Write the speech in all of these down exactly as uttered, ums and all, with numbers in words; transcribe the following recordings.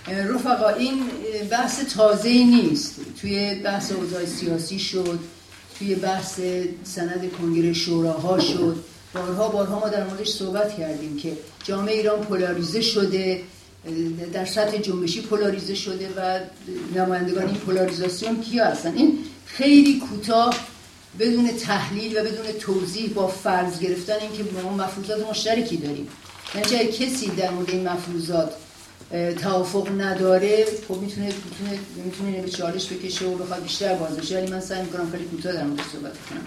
رفقا این بحث تازه‌ای نیست. توی بحث اوضاع سیاسی شد، توی بحث سند کنگره شوراها شد، بارها بارها ما در موردش صحبت کردیم که جامعه ایران پولاریزه شده، در سطح جنبشی پولاریزه شده و نمایندگان این پولاریزاسیون کیا هستن. این خیلی کوتاه بدون تحلیل و بدون توضیح با فرض گرفتن اینکه ما مفروضات مشترکی داریم، یعنی اگه کسی در مورد این مفروضات توافق نداره خب میتونه میتونه میتونه به چالش بکشه و بخواد بیشتر باز بشه، ولی من سعی می‌کنم خیلی کوتاه در موردش صحبت کنم.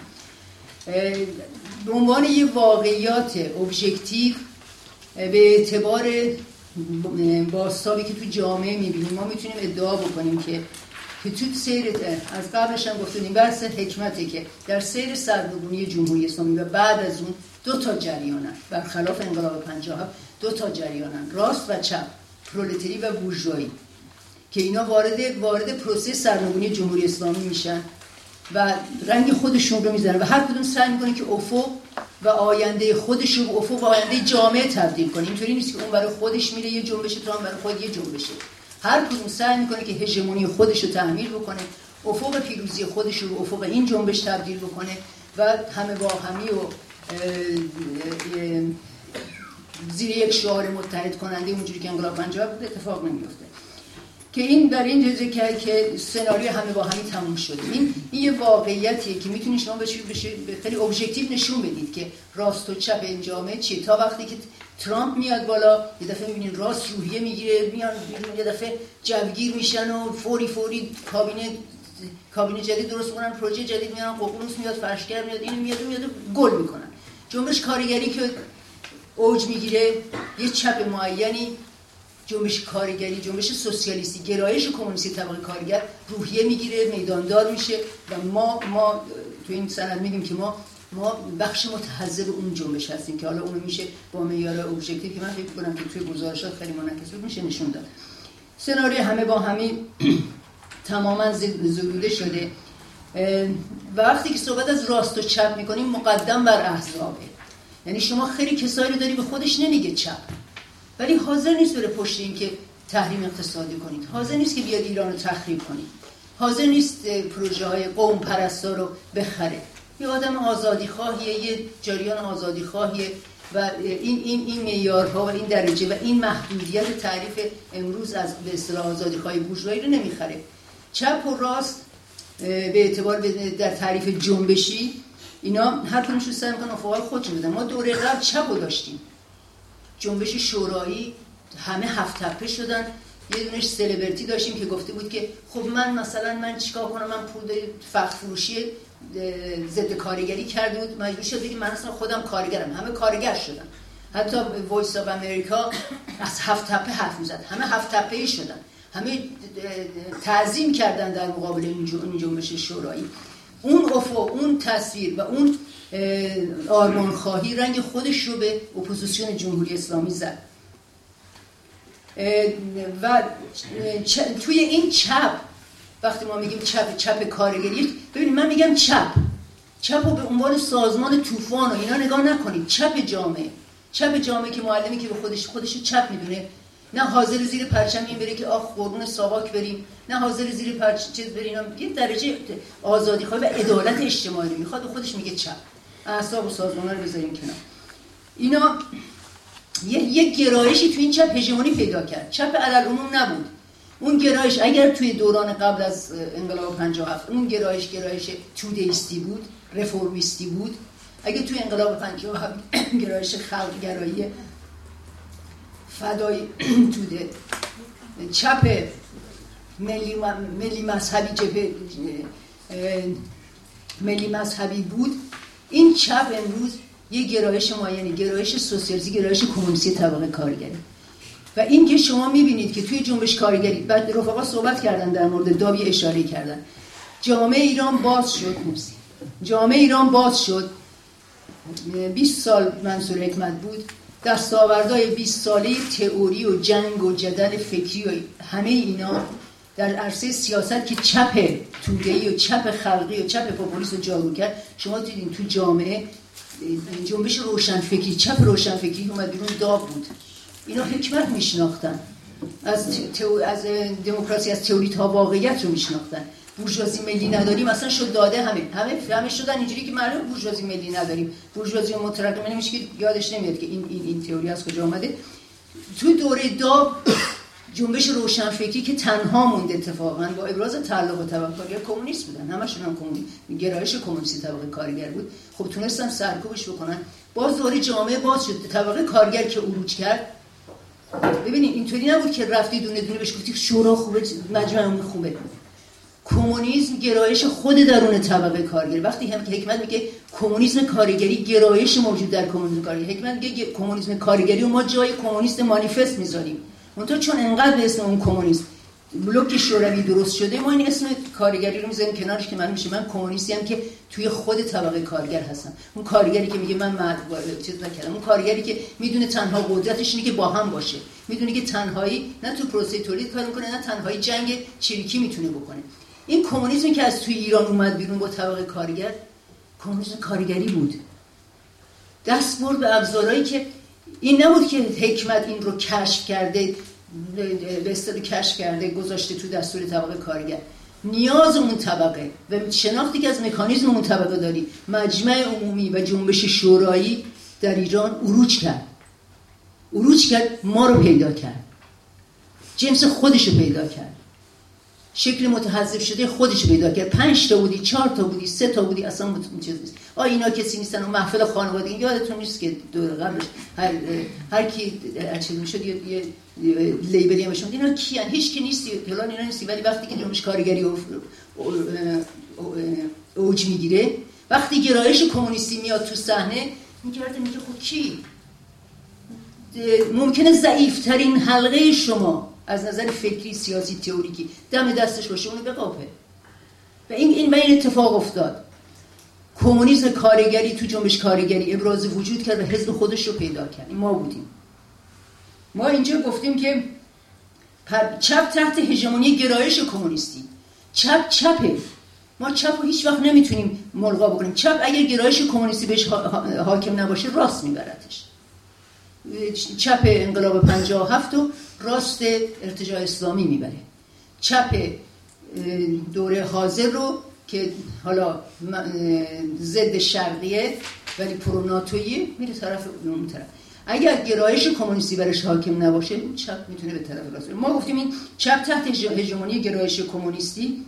به عنوان یه واقعیات ابژکتیو به اعتبار بازتابی که تو جامعه می‌بینیم ما میتونیم ادعا بکنیم که که تو سیر از قبلش هم گفتیم بحث حکمته که در سیر سرنگونی جمهوری اسلامی و بعد از اون دو تا جریانن، برخلاف انقلاب پنجاه و هفت دو تا جریانن، راست و چپ، پرولتاری و بورژوایی، که اینا وارد وارد پروسه سرنگونی جمهوری اسلامی میشن و رنگ خودشون رو میزنن و هر کدوم سعی میکنه که افق و آینده خودش رو به افق و آینده جامعه تبدیل کنه. اینطوری نیست که اون برای خودش میره یه جنبش، تو هم برای خود یه جنبشه. هر کدوم سعی میکنه که هژمونی خودش رو تحمیل بکنه، افق پیروزی خودش رو به افق این جنبش تبدیل بکنه و همه با همی و زیر یک شعار متحد کننده اونجوری که انقلاب پنجاه بود اتفاق نمیفته. که این در این جزء که که سناریو همه با همی تموم شده. این این یه واقعیتیه که میتونید شما بشه بشه خیلی ابژکتیو نشون بدید که راست و چپ این جامعه چیه. تا وقتی که ترامپ میاد بالا یه دفعه میبینید راست روحیه میگیره، میان بیرون یه دفعه جوگیر میشن و فوری فوری کابینه کابینه جدید درست میکنن، پروژه جدید میارن، ققنوس میاد، فرشگر میاد، اینو میاد میاد گل میکنن. جنبش کارگری که اوج میگیره، یه چپ معینی، جنبش کارگری، جنبش سوسیالیستی، گرایش کمونیستی طبقه کارگر روحیه میگیره، میداندار میشه و ما ما تو این سند میگیم که ما ما بخش متحزب اون جنبش هستیم که حالا اونو میشه با معیار ابژکتیو که من فکر کنم که توی گزارشات خیلی منعکس بود میشه نشون داد. سناریو همه با همی تماما زدوده شده و وقتی که صحبت از راست و چپ میکنیم مقدم بر احزابه. یعنی شما خیلی کسایی رو داری به خودش نمیگه چپ، ولی حاضر نیست بره پشت این که تحریم اقتصادی کنید، حاضر نیست که بیاد ایران رو تخریب کنید، حاضر نیست پروژه های قوم پرستا رو بخره. یه آدم آزادی خواهیه، یه جریان آزادی خواهیه و این این این معیارها و این درجه و این محدودیت تعریف امروز از به اصطلاح آزادی خواهی بورژوایی رو نمیخره. چپ و راست به اعتبار در تعریف جنبشی اینا هر کدومشون سعی می‌کنن افقای خودشون بدن. ما دوره قبل چپ رو داشتیم، جنبش شورایی، همه هفت تپه شدن. یه دونش سلبریتی داشتیم که گفته بود که خب من مثلا من چیکار کنم، من پول فخر فروشی ضد کارگری کرده بود، مجبور شد بگم من اصلا خودم کارگرم. همه کارگر شدن. حتی وایس آف امریکا از هفت تپه حرف می‌زد، همه هفت تپه‌ای شدن، همه تعظیم کردن در مقابل این جنبش شورایی. اون افق، اون تصویر و اون آرمان خواهی رنگ خودش رو به اپوزیسیون جمهوری اسلامی زد و توی این چپ وقتی ما میگیم چپ چپ کارگری، ببینید من میگم چپ چپ رو به عنوان سازمان طوفان و اینا نگاه نکنید. چپ جامعه، چپ جامعه که معلمی که به خودش خودش چپ میدونه، نه حاضر زیر پرچم این بره که آخ قربون ساواک بریم، نه حاضر زیر پرچم چیز بریم. یه درجه آزادی خواهی و عدالت اجتماعی رو میخواد و خودش میگه چپ. اعصاب و سازمان‌ها رو بذاریم کنار. اینا یه یک گرایشی تو این چپ هژمونی پیدا کرد. چپ علالعموم نبود. اون گرایش اگر توی دوران قبل از انقلاب پنجاه و هفت اون گرایش گرایش توده‌ایستی بود، رفرمیستی بود، اگه توی انقلاب پنجاه و هفت گرایش خلق‌گرایی فدای توده چپ ملی ملی مذهبی جبه ملی مذهبی بود، این چپ امروز یه گرایش معینی، گرایش سوسیالیستی، گرایش کمونیستی طبقه کارگری. و این که شما میبینید که توی جنبش کارگری بعد رفقا صحبت کردن در مورد داوی اشاره کردن، جامعه ایران باز شد، موسی جامعه ایران باز شد. بیست سال منصور حکمت بود، دستاوردهای بیست ساله تئوری و جنگ و جدل فکری و همه اینا در عرصه سیاست که چپ توده‌ای و چپ خلقی و چپ پاپولیسم رو جارو کرد. شما دیدین تو جامعه جنبش روشنفکری، چپ روشنفکری اومد بیرون، داغ بود. اینا حکمت میشناختن، از تئو... از دموکراسی از تئوری تا واقعیت رو میشناختن. بورژوازی ملی نداریم اصلا شد داده همه همه همه شدن اینجوری که معلومه بورژوازی ملی نداریم. بورژوازی مترقبه نمیشه که یادش نمیاد که این این این تئوری از کجا اومده. تو دوره داب جنبش روشنفکری که تنها موند اتفاقا با ابراز تعلق و طبقه‌کاری کمونیست بودن، همشون هم کمونیست، گرایش کمونیستی طبقه کارگر بود. خب تونستن سرکوبش بکنن. باز دوره جامعه باز شد، طبقه کارگر که عروج کرد. ببینید اینطوری نبود که رفتی دونه دونه بهش گفتی شورا خوبه، مجمع عمومی خوبه. کمونیسم گرایش خود درون طبقه کارگر. وقتی هم که حکمت میگه کمونیسم کارگری گرایش موجود در کمونیسم کارگری، حکمت میگه کمونیسم کارگری و ما جای کمونیست مانیفست میذاریم. منتها چون انقدر به اسم اون کمونیست بلوک شوروی درست شده، ما این اسم کارگری رو میذاریم کنارش که من میشه من کمونیستی ام که توی خود طبقه کارگر هستم. اون کارگری که میگه من مرد چیز نکردم، اون کارگری که میدونه تنها قدرتش اینه که با هم باشه، میدونه که تنهایی نه تو پروسه تولید کار میکنه، نه تنهایی جنگ چریکی میتونه بکنه. این کمونیسمی که از توی ایران اومد بیرون با طبقه کارگر، کمونیسم کارگری بود. دست برد به ابزارهایی که این نبود که حکمت این رو کشف کرده، به اصطلاح کشف کرده گذاشته تو دستور طبقه کارگر. نیاز اون طبقه و شناختی که از مکانیزم اون طبقه داری، مجمع عمومی و جنبش شورایی در ایران عروج کرد. عروج کرد، ما رو پیدا کرد، جنس خودش رو پیدا کرد، شکل متحزب شده خودش پیدا کرد. پنج تا بودی، چهار تا بودی، سه تا بودی، اصلا چیز نیست. آ اینا کسی نیستن. اون محفل خانوادگی یادتون نیست که دور قبلش هر هر کی چیز میشد یه, یه لیبلی همشون اینا کیان؟ هیچ کی نیستی، فلان اینا نیستی. ولی وقتی که جنبش کارگری اوج میگیره، وقتی گرایش کمونیستی میاد تو صحنه، میگرده میگه خب کی ممکنه ضعیف‌ترین حلقه شما از نظر فکری، سیاسی، تئوریکی دم دستش باشه، اونو بقاپه. و این این این اتفاق افتاد. کمونیسم کارگری تو جنبش کارگری ابراز وجود کرد و حزب خودش رو پیدا کرد. این ما بودیم. ما اینجا گفتیم که چپ تحت هژمونی گرایش کمونیستی. چپ چپه. ما چپ رو هیچ وقت نمیتونیم ملغا بکنیم. چپ اگر گرایش کمونیستی بهش حاکم نباشه راست میبردش. چپ انقلاب پنجاه و هفت و راست ارتجاع اسلامی میبره. چپ دوره حاضر رو که حالا ضد شرقیه ولی پروناتویه میره طرف اون طرف. اگر گرایش کمونیستی برش حاکم نباشه، چپ میتونه به طرف راست بره. ما گفتیم این چپ تحت هژمونی گرایش کمونیستی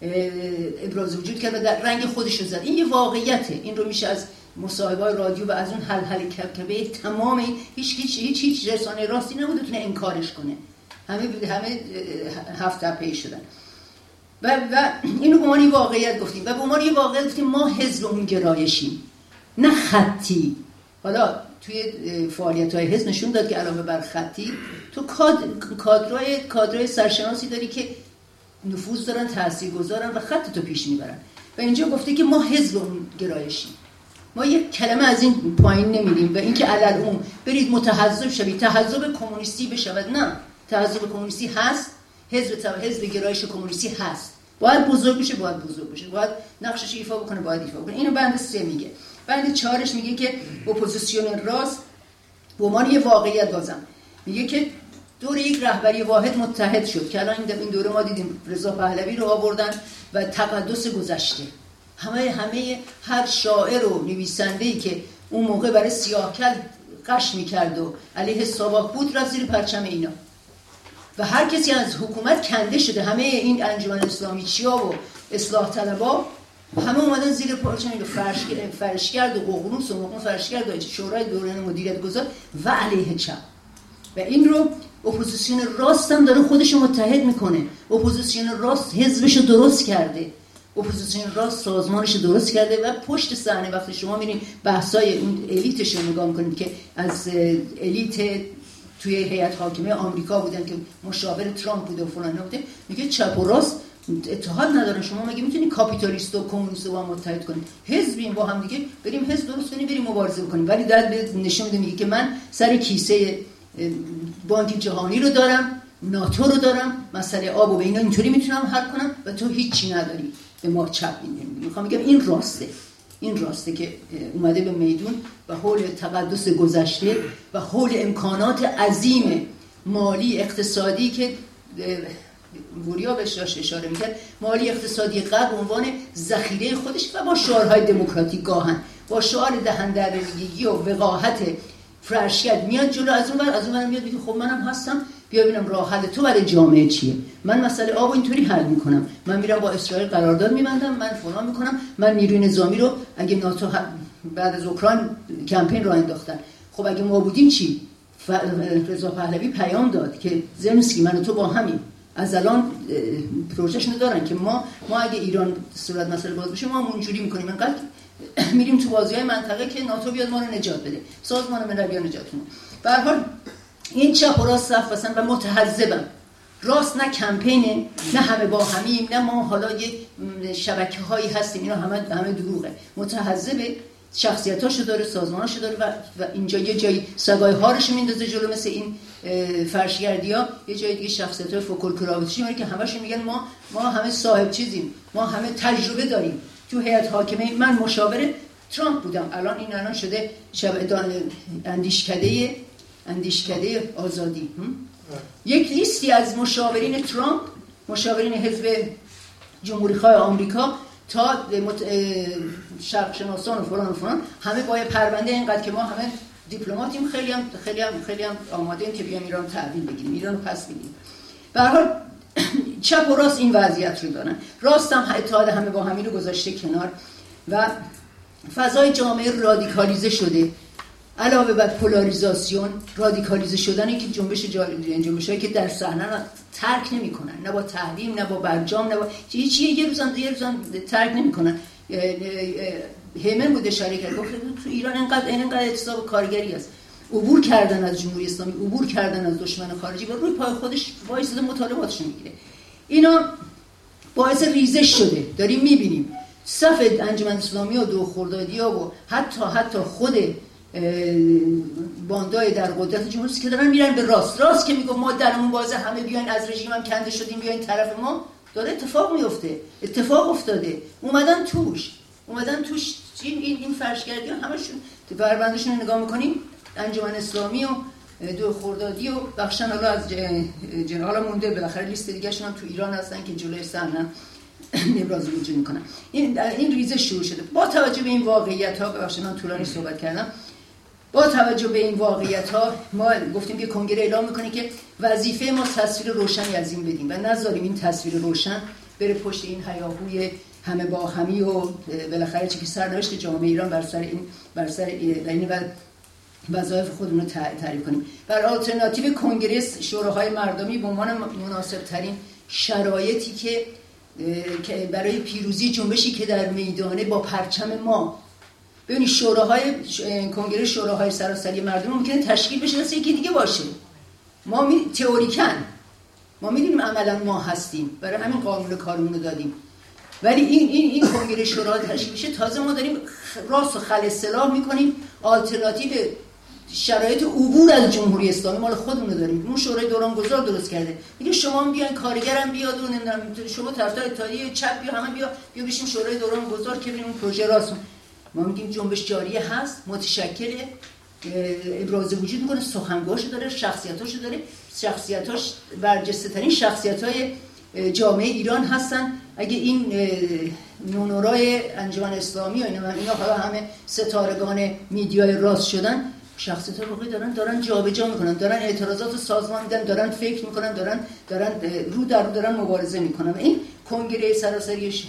ابراز وجود کرد و در رنگ خودش رو زد. این یه واقعیته. این رو میشه از مصاحبه‌های رادیو و از اون حل حل کبکبه تمام هیچ هیچ هیچ هیچ رسانه راستی نبود بتونه انکارش کنه. همه همه هفت تپه شدن. و و اینو به عنوان واقعیت گفتیم و به عنوان یه واقعیت گفتیم ما حزب اون گرایشیم، نه خطی. حالا توی فعالیت‌های حزب نشون داد که علاوه بر خطی تو کادرهای کادرهای سرشناسی داری که نفوذ دارن، تاثیرگذارن و خط تو پیش میبرن. و اینجا گفته که ما حزب اون گرایشیم. ما یک کلمه از این پایین نمیریم و اینکه علل اون برید متحزب شوید، تحزب کمونیستی بشود. نه، تحزب کمونیستی هست، حزب حزب گرایش کمونیستی هست. باید بزرگ بشه، باید بزرگ بشه، باید نقشش ایفا بکنه، باید ایفا بکنه. اینو بند سه میگه. بند چهارش میگه که اپوزیسیون راست به عنوان یه واقعیت بازم میگه که دور یک رهبری واحد متحد شد که الان این دوره ما دیدیم رضا پهلوی رو آوردن و تقدس گذشته. همه همه هر شاعر و نویسنده‌ای که اون موقع برای سیاه‌کل قش می‌کرد و علیه ساواک بود رفت زیر پرچم اینا. و هر کسی از حکومت کنده شده. همه این انجمن اسلامی چیا و اصلاح طلبا همه اومدن زیر پرچم اینو فرش فرشگرد و ققنوس و مقام فرشگرد و شورای دوران مدیریت گذار و علیه چپ. و این رو اپوزیسیون راست هم داره خودش رو متحد میکنه. اپوزیسیون راست حزبش رو درست کرده. اپوزیسیون راست سازمانش رو درست کرده و پشت صحنه وقتی شما میرین بحثای اون الیتش رو نگاه میکنید که از الیت توی هیئت حاکمه آمریکا بودن که مشاور ترامپ بوده و فلان بوده، میگه چپ و راست اتحاد ندارن. شما مگه میتونید کاپیتالیست و کمونیست رو با هم متحد کنید؟ حزبیم با هم دیگه بریم حزب درست کنیم بریم مبارزه کنیم. ولی در نشون میده میگه که من سر کیسه بانک جهانی رو دارم، ناتو رو دارم، مسئله آب و به اینا اینطوری میتونم حل کنم و تو هیچی نداری. به ما چپ میگم. میخوام بگم این راسته. این راسته که اومده به میدون و حول تقدس گذشته و حول امکانات عظیم مالی اقتصادی که وریا بهش داشت اشاره میکرد، مالی اقتصادی غرب عنوان ذخیره خودش و با شعارهای دموکراتیک گاهن با شعار دهندرگی و وقاحت فرشید میاد جلو، از اون ور از اون ور میاد میگه خب منم هستم، بیا ببینم راه حل تو برای جامعه چیه، من مسئله آب اینطوری حل میکنم، من میرم با اسرائیل قرارداد میبندم، من فلان میکنم، من نیروی نظامی رو اگه ناتو بعد از اوکراین کمپین راه انداختن، خب اگه ما بودیم چی؟ رضا پهلوی پیام داد که زلنسکی من و تو با همین از الان پروژهشون دارن که ما ما اگه ایران صورت مسئله باز بشه ما اونجوری میکنیم، انقدر میریم تو بازی‌های منطقه که ناتو بیاد ما رو نجات بده، سازمان ملل بیاد نجات بده. به هر حال این چپ و راست صف بسن و متحزبن. راست نه کمپینه، نه همه با همیم، نه ما حالا یه شبکه‌هایی هستیم، اینا همه همه دروغه. متحزبه، شخصیتاشو داره، سازماناشو داره و, و اینجا یه جایی سگای هارش میندازه جلو، مثل این فرشگردیا، یه جای دیگه شخصیت‌های فوکولکراویچی میاره که همه‌شون میگن ما ما همه صاحب چیزیم، ما همه تجربه داریم. تو هیئت حاکمه من مشاور ترامپ بودم، الان این الان شده شب اندیشکده اندیشکده آزادی. یک لیستی از مشاورین ترامپ، مشاورین حزب جمهوری‌خواه آمریکا تا شرق شناسان و فلان و فلان، همه با پرونده اینقدر که ما همه دیپلماتیم، خیلی هم خیلی هم خیلی هم آماده ایم که بیام ایران تحویل بگیریم، ایران رو پس بگیریم. به هر حال چپ و راست این وضعیت رو دارن. راست هم اتحاد همه با همین رو گذاشته کنار و فضای جامعه رادیکالیزه شده. علاوه بر پولاریزاسیون، رادیکالیزه شدن که جنبش جنبشایی که در صحنه ترک نمی‌کنن، نه با تحریم، نه با برجام، نه با هیچ یه روزم یه روزم ترک نمی‌کنن. هیمن بود اشاره کرد، گفت تو ایران اینقدر اینقدر اعتصاب کارگری است، عبور کردن از جمهوری اسلامی، عبور کردن از دشمن خارجی و روی پای خودش وایساده مطالباتش میگیره. اینا باعث ریزش شده. داریم می‌بینیم صف انجمن اسلامی و دو خردادی‌ها و حتی حتی خود باندای در قدرت جمهوری که دارن میرن به راست. راست که میگه ما درمون بازه، همه بیاین از رژیم هم کنده شدیم، بیاین طرف ما، داره اتفاق میفته. اتفاق افتاده، اومدن توش اومدن توش این این این فرشگردی ها همشون تو پروندهشون رو نگاه میکنیم، انجمن اسلامی و دو خردادی و بخشن حالا از جنرال مونده، بالاخره لیست دیگه شون هم تو ایران هستن که جلوی صحنه ابراز وجود میکنن. این این ریزش شروع شده. با توجه به این واقعیت ها، ببخشید من طولانی صحبت کردم، با توجه به این واقعیت ها ما گفتیم که کنگره اعلام میکنه که وظیفه ما تصویر روشنی از این بدیم و نذاریم این تصویر روشن بره پشت این هیاهوی همه با همی و بالاخره چه که سرنوشت جامعه ایران بر سر این بر سر این و وظایف خودمون رو تعریف کنیم. بر آلترناتیو کنگره شوراهای مردمی به عنوان مناسب ترین شرایطی که که برای پیروزی جنبشی که در میدانه با پرچم ما، ببینید شوراهای کنگره شوراهای سراسری مردم ممکنه تشکیل بشه مثل یکی دیگه باشه. ما می تئوریکن ما میدونیم عملا ما هستیم، برای همین قانون کارمون رو دادیم، ولی این این این کنگره شورا تشکیل بشه تازه ما داریم راست و خل اصلاح میکنیم، آلترناتیو شرایط عبور از جمهوری اسلامی مال خودمون رو داریم. اون شورای دوران گذار درست کرده، میگه شما بیاین کارگرم بیاد و نمیدونم شما طرفدار اتحادیه چپ بیا، همه بیا بیا بشیم شورای دوران گذار که ببینیم اون پروژه راست. ما میگیم جنبش جاریه هست، متشکل، ابراز وجود میکنه، سخنگوشو داره، شخصیتاشو داره، شخصیتاش برجسته ترین شخصیت‌های جامعه ایران هستن. اگه این نونورای انجمن اسلامی و اینا اینا حالا همه ستارگان میدیای راست شدن، شخصیت‌ها واقعی دارن دارن جابجا میکنن، دارن اعتراضات سازمان میدن، دارن فکر میکنن، دارن دارن رو در رو دارن مبارزه میکنن. این کنگره سراسریش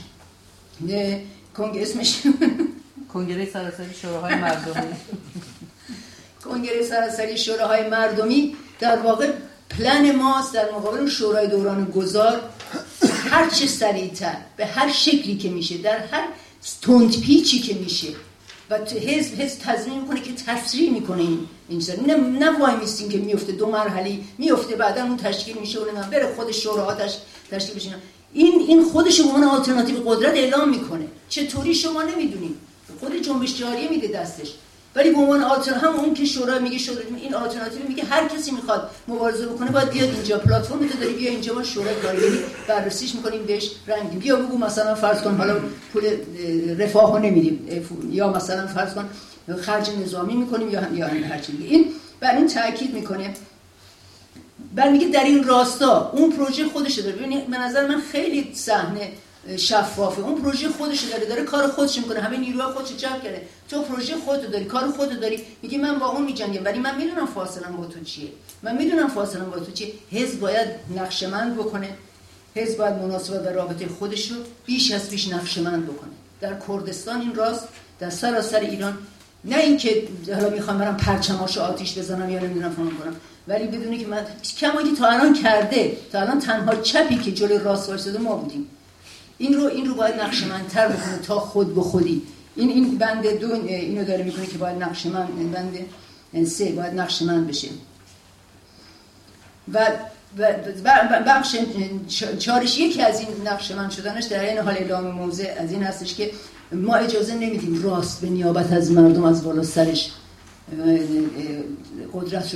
کنگره اسمش کنگره سراسری شوراهای مردمی کنگره سراسری شوراهای مردمی در واقع پلن ماست در مقابل شورای دوران گذار. هر چه سریعتر به هر شکلی که میشه، در هر تندپیچی که میشه و حزب حزب تضمین میکنه که تسریع میکنه این این نه نه وای میستیم که میفته دو مرحله میفته، بعدا اون تشکیل میشه و نه بره خود شوراها تشکیل بشه. این این خودش به عنوان آلترناتیو قدرت اعلام میکنه. چطوری شما نمیدونید؟ خود جنبش جاریه میده دستش، ولی به عنوان آلترناتیو هم اون که شورا میگه شورا این آلترناتیو میگه هر کسی میخواد مبارزه بکنه باید بیاد اینجا، پلتفرم تو داری بیا اینجا، ما شورای کارگری بررسیش میکنیم، بهش رنگ میدیم. بیا بگو مثلا فرض کن حالا پول رفاهو نمیدیم یا مثلا فرض کن خرج نظامی میکنیم یا یا هر چیزی. این بر این تاکید میکنه. بعد میگه در این راستا اون پروژه خودش داره. ببینید به نظر من خیلی صحنه شفافه. اون پروژه خودش داره، داره کار خودش میکنه، همه نیروهای خودش جمع کرده. تو پروژه خودت داری، کار خودت داری. میگه من با اون میجنگم، ولی من میدونم فاصله‌ام با تو چیه. من میدونم فاصله‌ام با تو چیه. حزب باید نقشه‌مند بکنه. حزب باید مناسبت به رابطه خودش رو بیش از بیش نقشه‌مند بکنه. در کردستان این راست، در سراسر ایران، نه اینکه حالا میخوام برم پرچماشو آتیش بزنم یا نمیدونم فلان کنم، ولی بدونی که من کما که تا الان کرده، تا الان تنها چپی که جلوی راست وایساده ما بودیم. این رو این رو باید نقشه‌مندتر بکنه تا خود به خودی. این این بند دو اینو داره میکنه که باید نقشه‌مند، بند سه باید نقشه‌مند بشه. و بخش چارش یکی از این نقشه‌مند شدنش در این حال اعلام موضع از این هستش که ما اجازه نمیدیم راست به نیابت از مردم از بالا سرش قدرت رو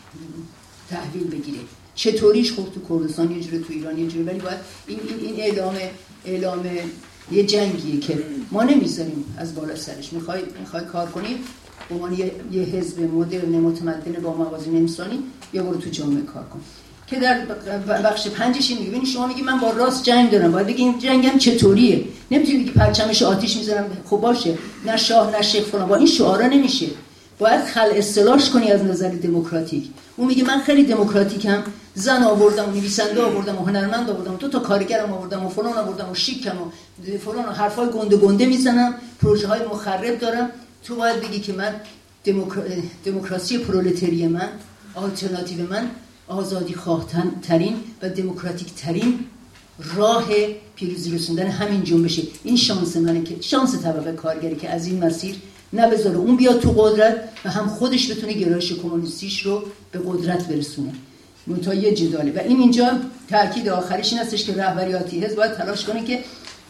تحویل بگیره. چطوریش؟ خب تو کردستان یه جوری، تو ایران یه جوری، ولی باید این این این اعلام اعلام یه جنگیه که ما نمیذاریم از بالا سرش. میخوای میخوای کار کنی به عنوان یه, یه حزب مدرن متمدن با موازین انسانی، یا برو تو جامعه کار کن. که در بخش پنجش میگه ببین شما میگی من با راست جنگ دارم، باید بگی این جنگم چطوریه. نمیتونی بگی پرچمش آتیش میذارم خب باشه، نه شاه نه شیخ فلان، با این شعارا نمیشه. باید خل اصطلاحش کنی از نظر دموکراتیک. اون میگه من خیلی دموکراتیکم، زن آوردم و نویسنده آوردم و هنرمند آوردم و دو تا کارگرم آوردم و فلان آوردم و شیکم و فلان و حرفای گنده گنده میزنم، پروژه های مخرب دارم. تو باید بگی که من دموکر... دموکراسی پرولتری من، آلترناتیو من، آزادی خواه ترین و دموکراتیک ترین راه پیروزی رسوندن همین جنبشه. این شانس منه، که شانس طبقه کارگری که از این مسیر نه بذاره اون بیاد تو قدرت و هم خودش بتونه گرایش کمونیستیش رو به قدرت برسونه. منتها یه جداله. و این اینجا تاکید آخریش این هستش که رهبریاتی حزب باید تلاش کنه که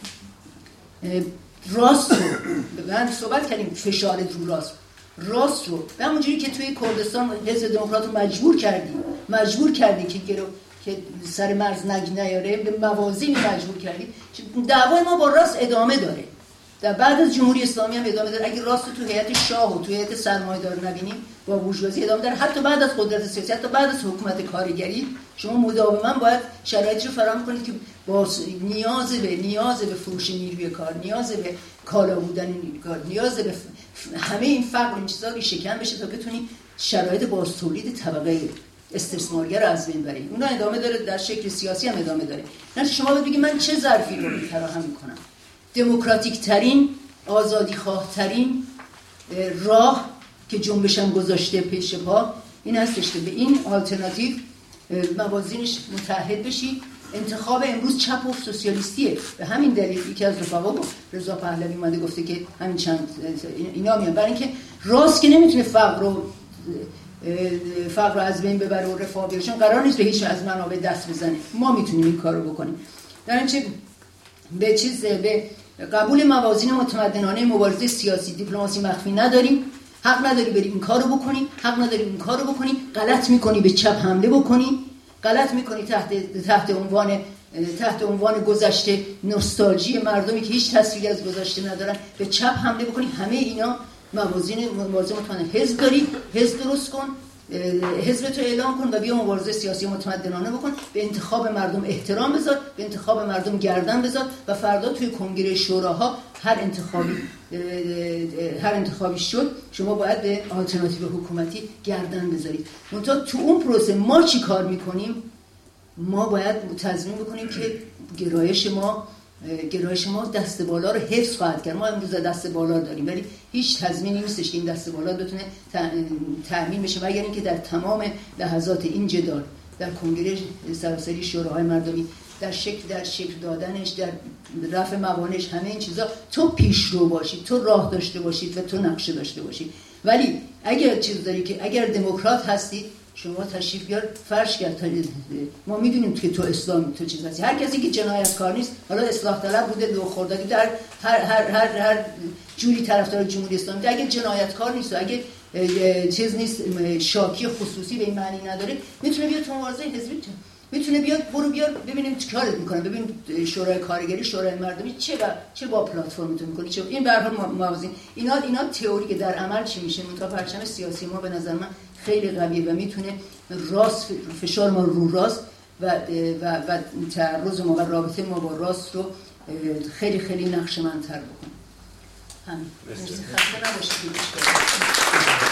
راست رو، من صحبت کردیم فشار رو راست راست رو به همونجوری که توی کردستان حزب دموکرات رو مجبور کردی مجبور کردی که گرو که سر مرز نگ نیاره، به موازینی مجبور کردی. دعوای ما با راست ادامه داره. در بعد از جمهوری اسلامی هم ادامه داره. اگه راست تو هیئت شاه و تو هیئت سرمایه‌دار نبینیم، با بورژوازی ادامه داره. حتی بعد از قدرت سیاسی، حتی بعد از حکومت کارگری، شما مداوما باید شرایطی رو فراهم کنید که با نیاز به نیاز به فروش نیروی کار، نیاز به کالا بودن نیروی کار، نیاز به همه این فقر این چیزا رو شکن بشه تا بتونید شرایط باز تولید طبقه استثمارگر رو از بین برید. اون ادامه داره، در شکل سیاسی هم ادامه داره. نه شما بگید من چه ظرفی رو فراهم می‌کنم. دموکراتیک ترین، آزادی خواه ترین راه که جنبش هم گذاشته پیش پا این هستش که به این آلترناتیو موازینش متحد بشی. انتخاب امروز چپ و سوسیالیستیه. به همین دلیل یکی از رفقا گفت، رضا پهلوی اومده گفته که همین چند اینا میان، برای اینکه راست که نمیتونه فقر رو فقر رو از بین ببره و رفاه بیاره، چون قرار نیست به هیچ از منابع دست بزنه. ما میتونیم این کارو بکنیم. در اینچه به چیز به قبول موازین متمدنانه مبارزه سیاسی دیپلماسی مخفی نداریم. حق نداری بری این کارو بکنی، حق نداری این کارو بکنی. غلط میکنی به چپ حمله بکنی، غلط میکنی تحت تحت عنوان تحت عنوان گذشته نوستالژی مردمی که هیچ تصویری از گذشته ندارن به چپ حمله بکنی. همه اینا موازین مبارزه متمدن. حزب داری، حزب درست کن، حزبت رو اعلام کن و بیا مبارزه سیاسی متمدنانه بکن. به انتخاب مردم احترام بذار، به انتخاب مردم گردن بذار و فردا توی کنگره شوراها هر انتخابی هر انتخابی شد شما باید به آلترناتیو حکومتی گردن بذارید. منتها تو اون پروسه ما چی کار میکنیم؟ ما باید تضمین بکنیم که گرایش ما گرایش ما دست بالا رو حفظ خواهد کرد. ما امروز دست بالا داریم ولی هیچ تضمینی نیستش که این دست بالا بتونه تأمین بشه، مگر اینکه در تمام لحظات این جدال در کنگره سراسری شوراهای مردمی در شکل در شکل دادنش، در رفع موانعش، همه این چیزا تو پیشرو باشید، تو راه داشته باشید و تو نقشه داشته باشید. ولی اگر چیز داری که اگر دموکرات هستی شما تشریف بیار فرش کرد. ما میدونیم که تو اسلام تو چیز هستی. هر کسی که جنایتکار نیست، حالا اصلاح طلب بوده، لو خوردگی، در هر هر هر هر جوری طرفدار جمهوری اسلامی، اگه جنایتکار نیست و اگه چیز نیست، شاکی خصوصی به این معنی نداره، میتونه بیاد تو مبارزه حزبی میتونه بیاد برو بیار ببینیم چه کارت میکنه، ببین شورای کارگری شورای مردمی چه و چه با پلتفرمتون میکنه چه این به هر حال موازین اینا اینا تئوری که در عمل چی میشه. منتها پرچم سیاسی ما به نظر من خیلی قویه و میتونه راست فشار ما رو راست و و و تعرض ما و رابطه ما با راست رو خیلی خیلی نقشه‌مندتر بکنه. همین. مرسی. خسته نباشید.